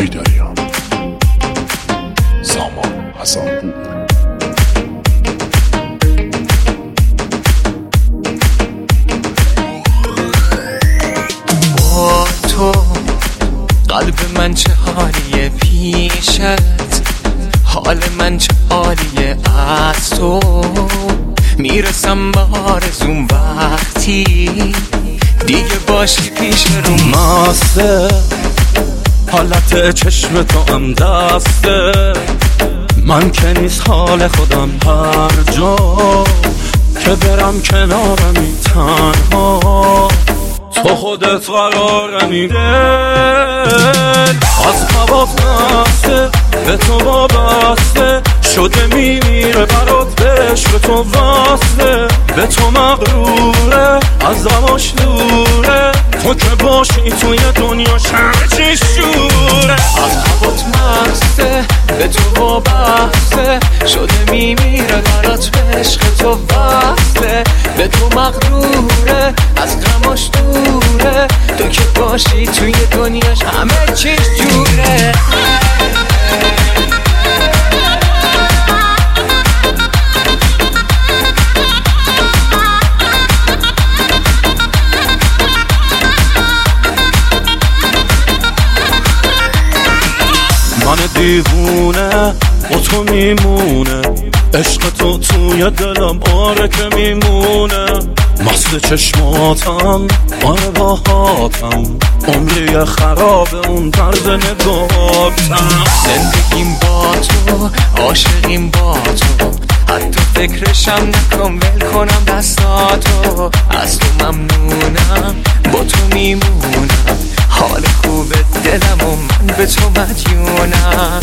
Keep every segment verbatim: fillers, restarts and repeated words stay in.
هیدریان، سامان حسن‌پور. با تو قلب من چه حالیه پیشت، حال من چه حالیه از تو. میرسم به آرزوم وقتی دیگه باشی پیش رو. ماسته حالت چشم تو هم دسته، من که نیست حال خودم هر جا که برم کنارمی تنها، تو خودت قرارمی. دل از هوات نسته به تو وابسته شده، میمیره برات به عشق تو وصله. به تو مغروره از غماش دوره، تو که باشی توی دنیاش همه چی شوره. از هوات مسته به تو وابسته شده، میمیره برات به عشق تو وصله. به تو مغروره از غماش دوره، تو که باشی توی دنیاش همه چیز جوره. من دیوونه با تو میمونه، عشق تو توی دلم آره که میمونه. مست چشماتم آره باهاتم، عمری خراب اون طرز نگاهاتم. زندگیم با تو عاشقیم با تو، حتی فکرشم نکن ول کنم دستاتو. از تو ممنونم با تو میمونم، حال خوب دلم و من به تو مدیونم.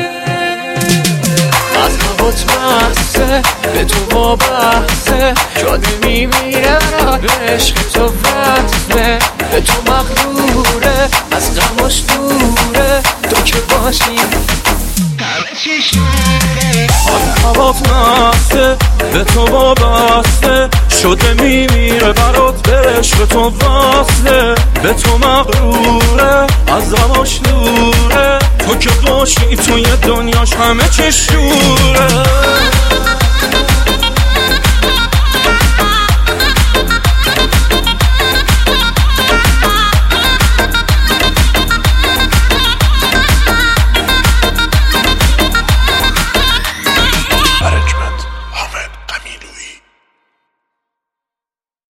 از هوات مسته به تو وابسته شده، میمیره برات به عشق تو وصله. به تو مغروره از غماش دوره، تو که باشی همه چی شوره. از هوات مسته به تو وابسته شده، میمیره برات به عشق تو وصله. به تو مغروره از غماش دوره، تو که باشی توی دنیاش همه چی شوره.